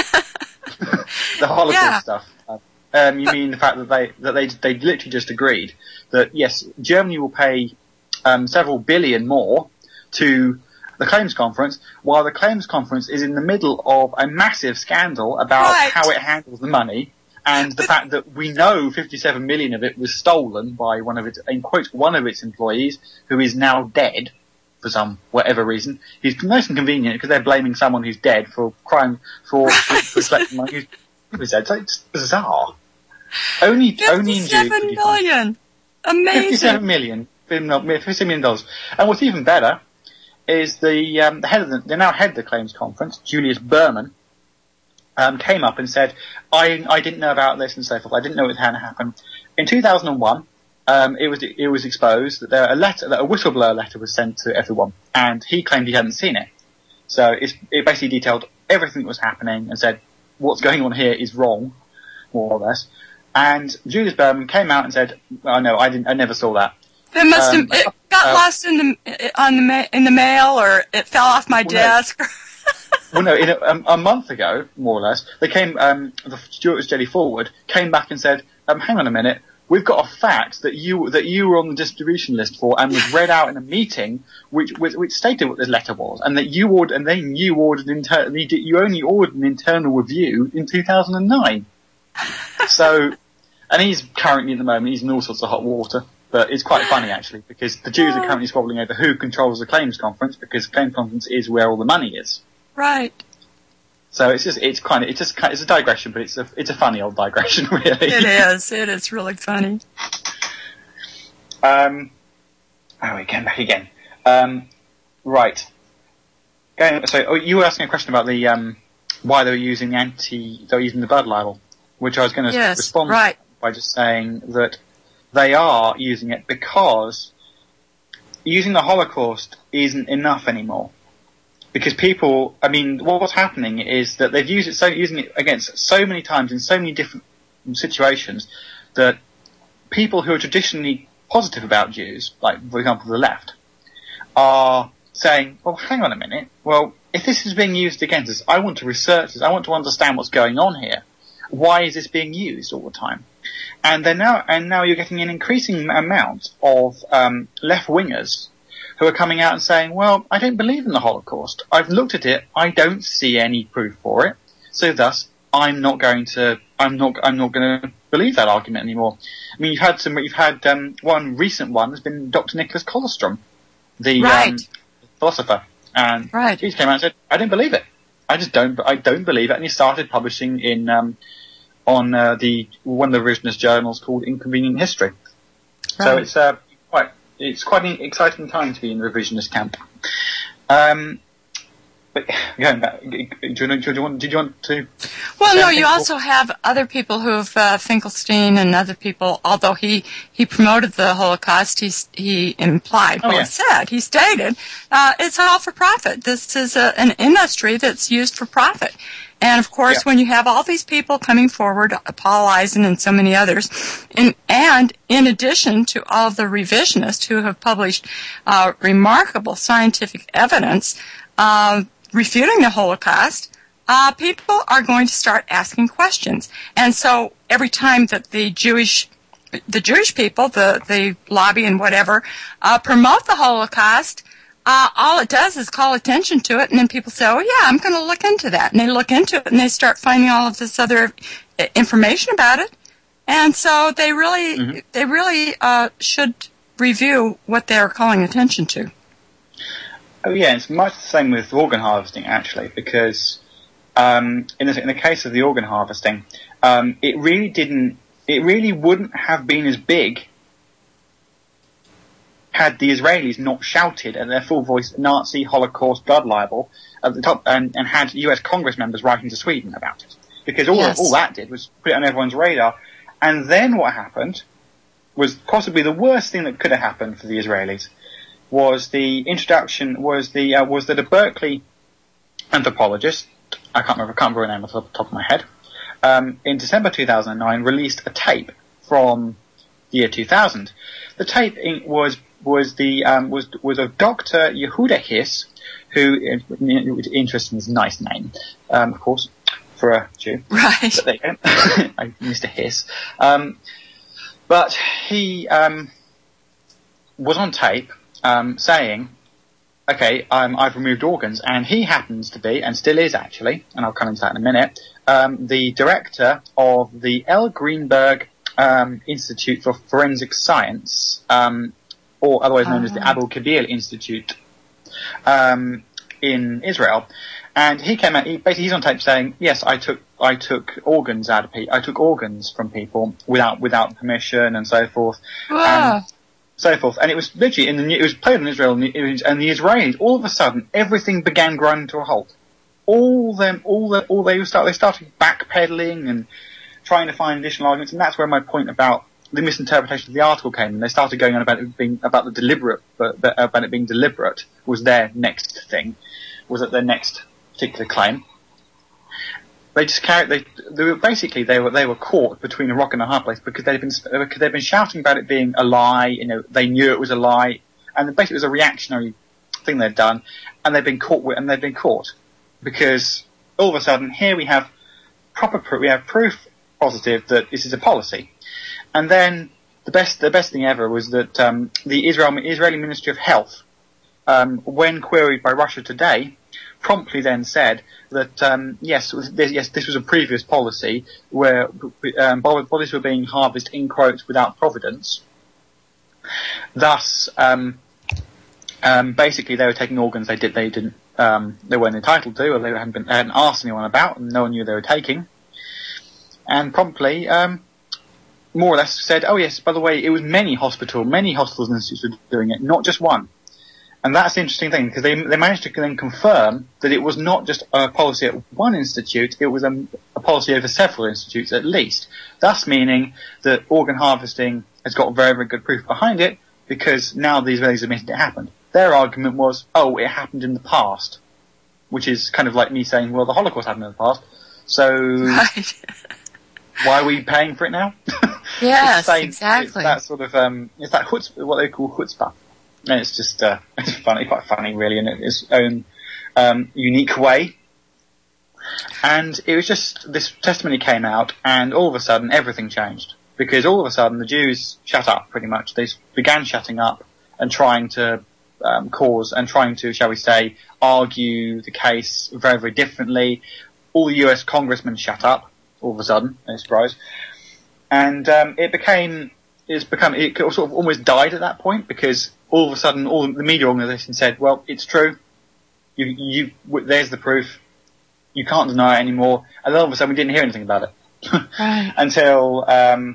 Speaker 2: The Holocaust stuff. You mean the fact that they literally just agreed that, yes, Germany will pay several billion more to the Claims Conference, while the Claims Conference is in the middle of a massive scandal about how it handles the money, and the fact that we know 57 million of it was stolen by one of its employees, who is now dead for some whatever reason. It's nice and convenient because they're blaming someone who's dead for crime, for collecting money. It's bizarre. Only in June.
Speaker 1: 57 million. Amazing.
Speaker 2: $57 million. $57 million. And what's even better is the head of the now head of the Claims Conference, Julius Berman, came up and said, I didn't know about this and so forth. I didn't know it was going to happen. In 2001, it was exposed that a whistleblower letter was sent to everyone, and he claimed he hadn't seen it. So it basically detailed everything that was happening and said, what's going on here is wrong, more or less. And Julius Berman came out and said, oh no, I never saw that.
Speaker 1: It got lost in the mail, or it fell off my desk.
Speaker 2: A month ago, more or less, they came. The Stuart Jelly Forward came back and said, "Hang on a minute, we've got a fact that you were on the distribution list for, and was read out in a meeting, which stated what this letter was, and that you ordered you only ordered an internal review in 2009." So, and he's currently at the moment he's in all sorts of hot water. But it's quite funny, actually, because the Jews are currently squabbling over who controls the Claims Conference, because the Claims Conference is where all the money is.
Speaker 1: Right.
Speaker 2: So it's a digression, but it's a funny old digression, really.
Speaker 1: It is. It is really funny.
Speaker 2: We came back again. Right. So you were asking a question about the why they were using the blood libel, which I was going to respond by just saying that they are using it because using the Holocaust isn't enough anymore. Because people, I mean, what's happening is that they've using it against so many times in so many different situations that people who are traditionally positive about Jews, like, for example, the left, are saying, well, hang on a minute. Well, if this is being used against us, I want to research this. I want to understand what's going on here. Why is this being used all the time? And now you're getting an increasing amount of left-wingers who are coming out and saying, well, I don't believe in the Holocaust. I've looked at it. I don't see any proof for it. So thus, I'm not going to believe that argument anymore. I mean, you've had one recent one has been Dr. Nicholas Kollerstrom, the philosopher, and he came out and said, I don't believe it. I don't believe it. And he started publishing in one of the revisionist journals called Inconvenient History. Right. So it's quite an exciting time to be in the revisionist camp. But going back, did you want to?
Speaker 1: Well, no. You also have other people who've Finkelstein and other people. Although he promoted the Holocaust, he implied, he stated, it's all for profit. This is an industry that's used for profit. And of course, when you have all these people coming forward, Paul Eisen and so many others, and in addition to all the revisionists who have published remarkable scientific evidence refuting the Holocaust, people are going to start asking questions. And so every time that the Jewish people, the lobby and whatever, promote the Holocaust, all it does is call attention to it, and then people say, oh yeah, I'm going to look into that. And they look into it, and they start finding all of this other information about it. And so they really should review what they're calling attention to.
Speaker 2: Oh yeah, it's much the same with organ harvesting, actually, because in the case of the organ harvesting, it really wouldn't have been as big had the Israelis not shouted at their full voice Nazi, Holocaust, blood libel at the top, and had US Congress members writing to Sweden about it. Because all that did was put it on everyone's radar. And then what happened was possibly the worst thing that could have happened for the Israelis was that a Berkeley anthropologist, I can't remember her name off the top of my head, in December 2009 released a tape from the year 2000. The tape was of Dr. Yehuda Hiss, who, interesting, is a nice name, of course, for a Jew.
Speaker 1: Right.
Speaker 2: But there you go. Mr. Hiss. But he was on tape saying, okay, I've removed organs, and he happens to be, and still is actually, and I'll come into that in a minute, the director of the L. Greenberg Institute for Forensic Science, or otherwise known as the Abu Kabir Institute, in Israel. And he came out, he's on tape saying, yes, I took organs out of people, I took organs from people without permission and so forth. So forth. And it was literally it was played in Israel, and the Israelis, all of a sudden, everything began grinding to a halt. They started backpedaling and trying to find additional arguments, and that's where my point about the misinterpretation of the article came in. They started going on about it being deliberate was their next thing, was that their next particular claim. They just they were caught between a rock and a hard place because they'd been shouting about it being a lie. You know, they knew it was a lie, and basically it was a reactionary thing they'd done, and they'd been caught because all of a sudden here we have proof positive that this is a policy. And then the best thing ever was that the Israeli Ministry of Health, when queried by Russia Today, promptly then said that yes, this was a previous policy where bodies were being harvested in quotes without providence. Thus, basically they were taking organs they weren't entitled to, or they hadn't asked anyone about, and no one knew they were taking. And promptly, more or less said, oh yes, by the way, it was many hospitals and institutes were doing it, not just one. And that's the interesting thing, because they managed to then confirm that it was not just a policy at one institute, it was a policy over several institutes at least. Thus meaning that organ harvesting has got very, very good proof behind it, because now the Israelis admitted it happened. Their argument was, oh, it happened in the past, which is kind of like me saying, well, the Holocaust happened in the past, so why are we paying for it now?
Speaker 1: Yes, exactly.
Speaker 2: It's that sort of, it's that what they call chutzpah. And it's just, it's funny, quite funny really, in its own, unique way. And it was just, this testimony came out, and all of a sudden everything changed. Because all of a sudden the Jews shut up, pretty much. They began shutting up and trying to trying to, shall we say, argue the case very, very differently. All the US congressmen shut up, all of a sudden, no surprise. And it sort of almost died at that point, because all of a sudden all the media organizations said, well, it's true. There's the proof. You can't deny it anymore. And then all of a sudden we didn't hear anything about it.
Speaker 1: Right.
Speaker 2: Until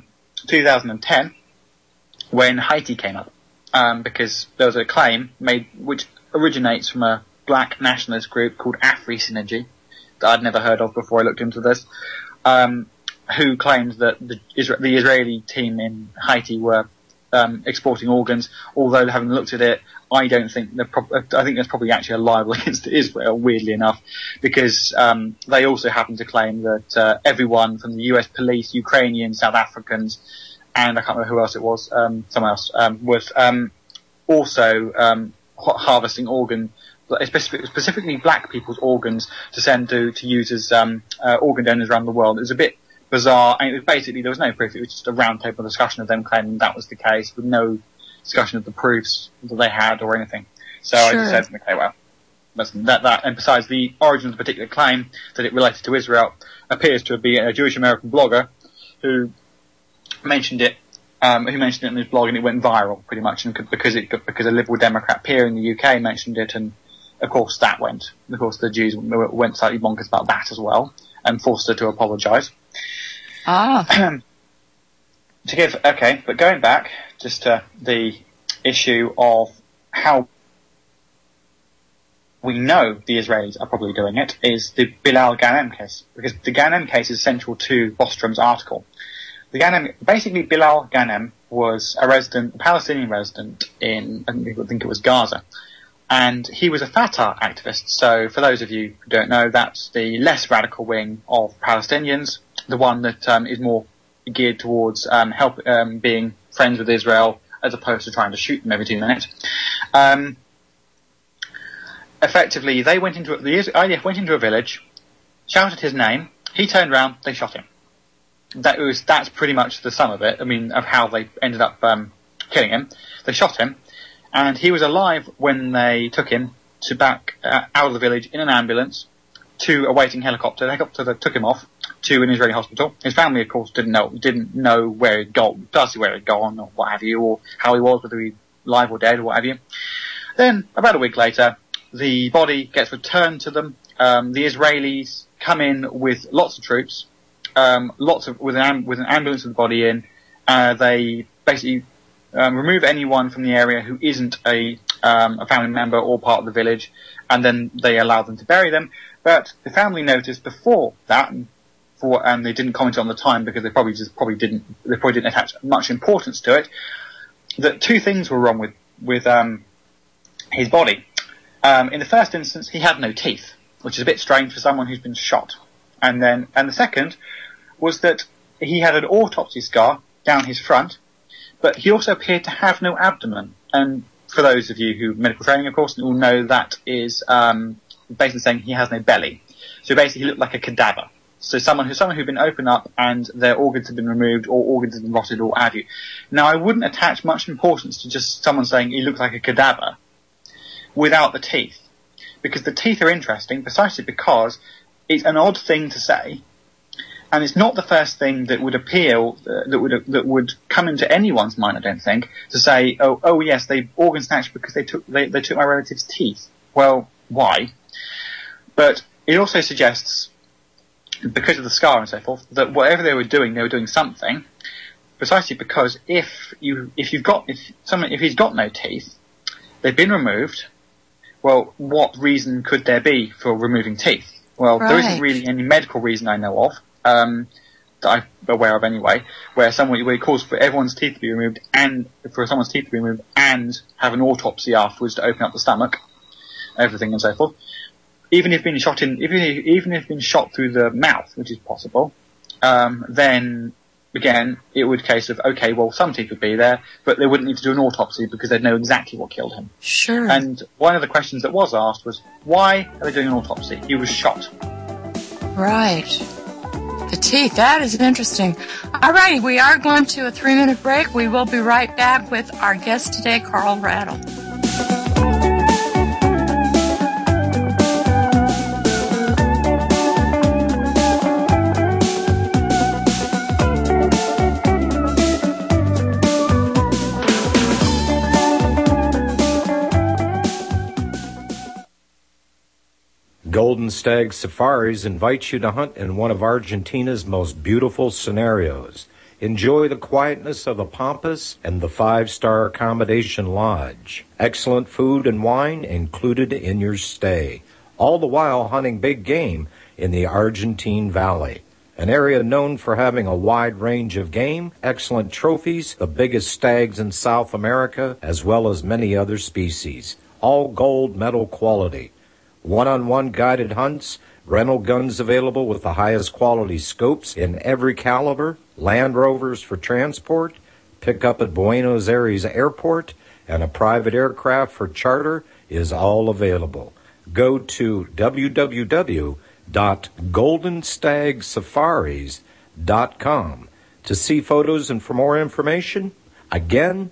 Speaker 2: 2010, when Haiti came up. Because there was a claim made, which originates from a black nationalist group called Afri-Synergy, that I'd never heard of before I looked into this, who claimed that the Israeli team in Haiti were exporting organs, although having looked at it, I think there's probably actually a libel against Israel, weirdly enough, because they also happen to claim that everyone from the US police, Ukrainians, South Africans, and I can't remember who else it was, someone else, was also harvesting organ, specifically black people's organs, to send to use as organ donors around the world. It was a bit bizarre, and it was basically, there was no proof, it was just a round-table discussion of them claiming that was the case, with no discussion of the proofs that they had or anything. So sure. I just said, okay, well, that, and besides, the origin of the particular claim, that it related to Israel, appears to be a Jewish American blogger who mentioned it in his blog, and it went viral pretty much, and because a Liberal Democrat peer in the UK mentioned it, and of course the Jews went slightly bonkers about that as well, and forced her to apologise. But going back just to the issue of how we know the Israelis are probably doing it, is the Bilal Ghanem case, because the Ghanem case is central to Bostrom's article. Basically Bilal Ghanem was a Palestinian resident in, I think it was Gaza. And he was a Fatah activist. So for those of you who don't know, that's the less radical wing of Palestinians, the one that is more geared towards being friends with Israel, as opposed to trying to shoot them every 2 minutes. Effectively, the IDF went into a village, shouted his name, he turned around, they shot him. That's pretty much the sum of it. I mean, of how they ended up killing him. They shot him, and he was alive when they took him back out of the village in an ambulance to a waiting helicopter. The helicopter that took him off to an Israeli hospital. His family, of course, didn't know where he'd gone, or what have you, or how he was, whether he was alive or dead or what have you. Then, about a week later, the body gets returned to them. The Israelis come in with lots of troops, with an ambulance with the body in. They basically remove anyone from the area who isn't a family member or part of the village, and then they allow them to bury them. But the family noticed before that, and they didn't comment on the time because they probably didn't attach much importance to it, that 2 things were wrong with his body. In the first instance, he had no teeth, which is a bit strange for someone who's been shot. And the second was that he had an autopsy scar down his front, but he also appeared to have no abdomen. And for those of you who have medical training, of course, will know that is basically saying he has no belly. So basically he looked like a cadaver. So someone who'd been opened up and their organs had been removed, or organs had been rotted, or what have you. Now, I wouldn't attach much importance to just someone saying he looks like a cadaver without the teeth, because the teeth are interesting precisely because it's an odd thing to say, and it's not the first thing that would appeal, that would come into anyone's mind, I don't think, to say, oh yes, they organ snatched because they took my relative's teeth. Well, why? But it also suggests, because of the scar and so forth, that whatever they were doing something, precisely because if he's got no teeth, they've been removed. Well, what reason could there be for removing teeth? Well, There isn't really any medical reason I know of. that I'm aware of anyway, where he calls for everyone's teeth to be removed and have an autopsy afterwards to open up the stomach, everything and so forth. Even if been shot through the mouth, which is possible, then again it would case of okay, well some teeth would be there, but they wouldn't need to do an autopsy because they'd know exactly what killed him.
Speaker 1: Sure.
Speaker 2: And one of the questions that was asked was, why are they doing an autopsy? He was shot.
Speaker 1: Right. The teeth, that is interesting. Alrighty, we are going to a 3-minute break. We will be right back with our guest today, Carl Rattle.
Speaker 13: Golden Stag Safaris invites you to hunt in one of Argentina's most beautiful scenarios. Enjoy the quietness of the Pampas and the 5-star accommodation lodge. Excellent food and wine included in your stay. All the while hunting big game in the Argentine Valley, an area known for having a wide range of game, excellent trophies, the biggest stags in South America, as well as many other species. All gold medal quality. One-on-one guided hunts, rental guns available with the highest quality scopes in every caliber, Land Rovers for transport, pick up at Buenos Aires Airport, and a private aircraft for charter is all available. Go to www.goldenstagsafaris.com to see photos and for more information. Again,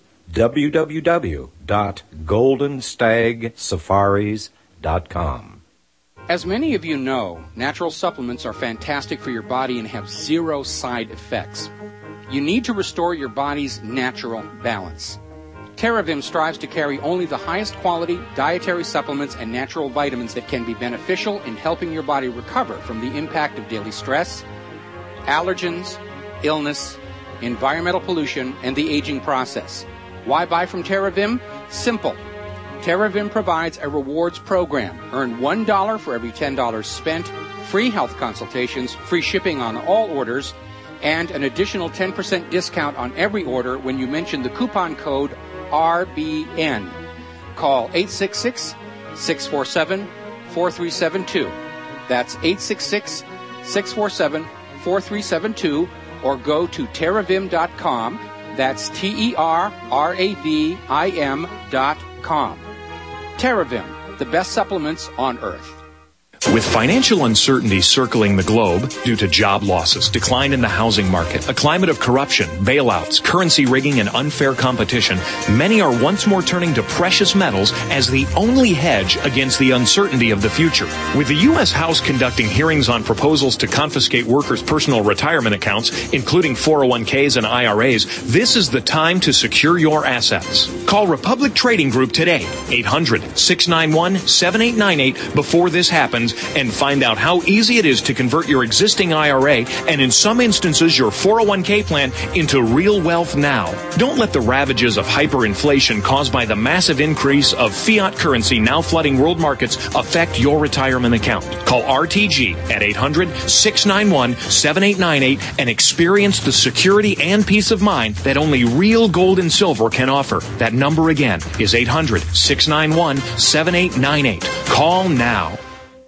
Speaker 13: www.goldenstagsafaris.com.
Speaker 14: As many of you know, natural supplements are fantastic for your body and have zero side effects. You need to restore your body's natural balance. TerraVim strives to carry only the highest quality dietary supplements and natural vitamins that can be beneficial in helping your body recover from the impact of daily stress, allergens, illness, environmental pollution, and the aging process. Why buy from TerraVim? Simple. TerraVim provides a rewards program. Earn $1 for every $10 spent, free health consultations, free shipping on all orders, and an additional 10% discount on every order when you mention the coupon code RBN. Call 866-647-4372. That's 866-647-4372, or go to terravim.com. That's TerraVim.com. TerraVim, the best supplements on Earth.
Speaker 15: With financial uncertainty circling the globe due to job losses, decline in the housing market, a climate of corruption, bailouts, currency rigging, and unfair competition, many are once more turning to precious metals as the only hedge against the uncertainty of the future. With the U.S. House conducting hearings on proposals to confiscate workers' personal retirement accounts, including 401ks and IRAs, this is the time to secure your assets. Call Republic Trading Group today, 800-691-7898, before this happens, and find out how easy it is to convert your existing IRA and in some instances your 401k plan into real wealth now. Don't let the ravages of hyperinflation caused by the massive increase of fiat currency now flooding world markets affect your retirement account. Call RTG at 800-691-7898 and experience the security and peace of mind that only real gold and silver can offer. That number again is 800-691-7898. Call now.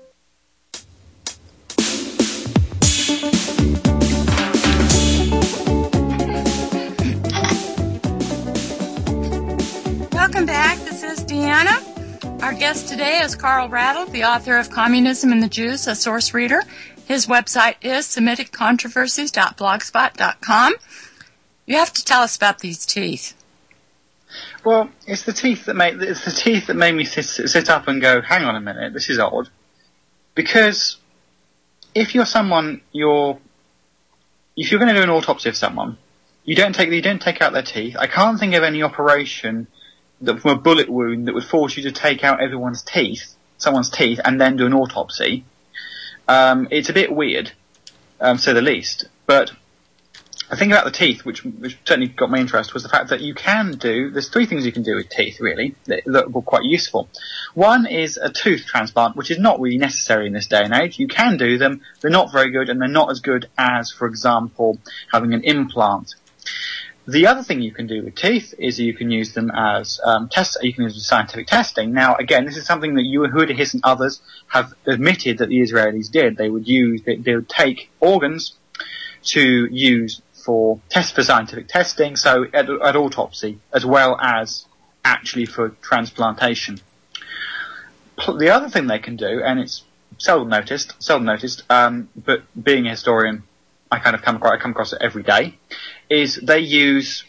Speaker 1: Welcome back. This is Deanna. Our guest today is Carl Rattle, the author of Communism and the Jews, a source reader. His website is SemiticControversies.blogspot.com. You have to tell us about these teeth.
Speaker 2: Well, it's the teeth that made me sit up and go, hang on a minute, this is odd. Because if you're going to do an autopsy of someone, you don't take out their teeth. I can't think of any operation from a bullet wound that would force you to take out someone's teeth, and then do an autopsy. It's a bit weird, to say the least. But the thing about the teeth, which certainly got my interest, was the fact that there's three things you can do with teeth, really, that were quite useful. One is a tooth transplant, which is not really necessary in this day and age. You can do them, they're not very good, and they're not as good as, for example, having an implant. The other thing you can do with teeth is you can use them as you can use them as scientific testing. Now, again, this is something that Yehuda Hiss and others have admitted that the Israelis did. They would take organs to use for scientific testing, so at autopsy, as well as actually for transplantation. The other thing they can do, and it's seldom noticed, but being a historian, I come across it every day, is they use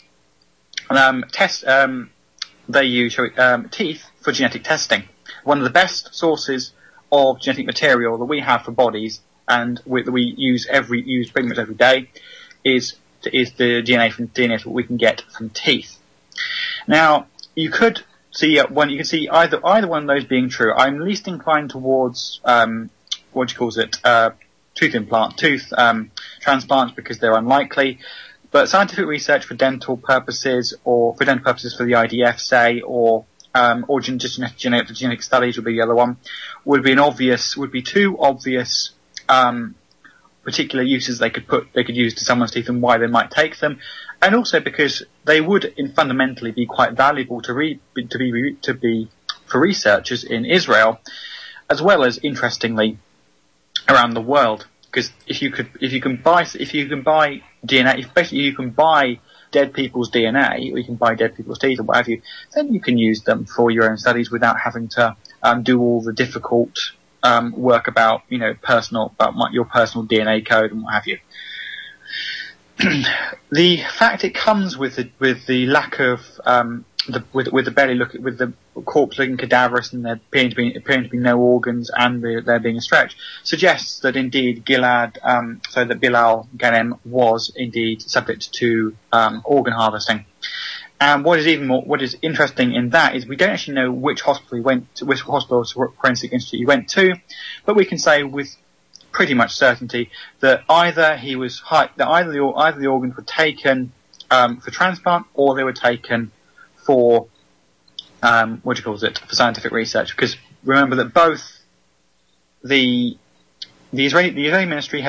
Speaker 2: teeth for genetic testing. One of the best sources of genetic material that we have for bodies, and that we use pretty much every day, is the DNA that we can get from teeth. Now, you could see either one of those being true. I'm least inclined towards tooth transplants, because they're unlikely. But scientific research for dental purposes, or for dental purposes for the IDF, say, or just genetic studies would be the other one, would be two obvious particular uses they could use to someone's teeth, and why they might take them, and also because they would fundamentally be quite valuable for researchers in Israel, as well as, interestingly, around the world. Because if you can buy DNA, basically you can buy dead people's DNA, or you can buy dead people's teeth, or what have you, then you can use them for your own studies without having to do all the difficult work about your personal DNA code and what have you. The fact it comes with the lack of with the corpse looking cadaverous, and there appearing to be no organs, and there being a stretch, suggests that indeed Bilal Ghanem was indeed subject to organ harvesting. And what is interesting in that is we don't actually know which hospital forensic institute he went to, but we can say with pretty much certainty that either the organs were taken for transplant, or they were taken for for scientific research. Because remember that both the Israeli Ministry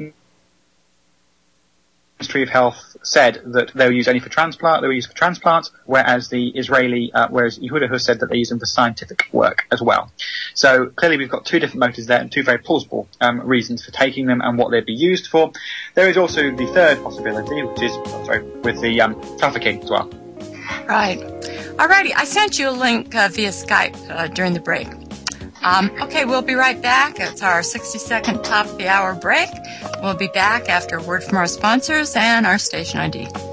Speaker 2: of Health said that they were used only for transplant. They were used for transplants, whereas whereas Yehuda Hiss said that they used them for scientific work as well. So clearly, we've got two different motives there, and two very plausible reasons for taking them and what they'd be used for. There is also the third possibility, which is with the trafficking as well.
Speaker 1: Right. Alrighty, I sent you a link via Skype during the break. Okay, we'll be right back. It's our 60-second top of the hour break. We'll be back after a word from our sponsors and our station ID.